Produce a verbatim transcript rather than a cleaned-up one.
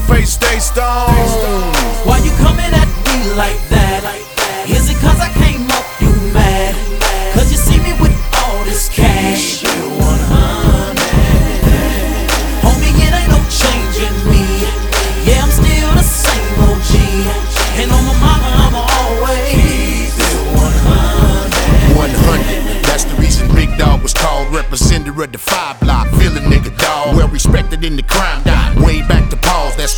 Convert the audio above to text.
face stay stoned. Why you coming at me like that?